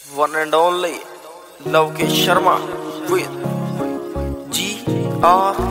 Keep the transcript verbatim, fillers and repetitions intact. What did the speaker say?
One and only Lokesh Sharma with G R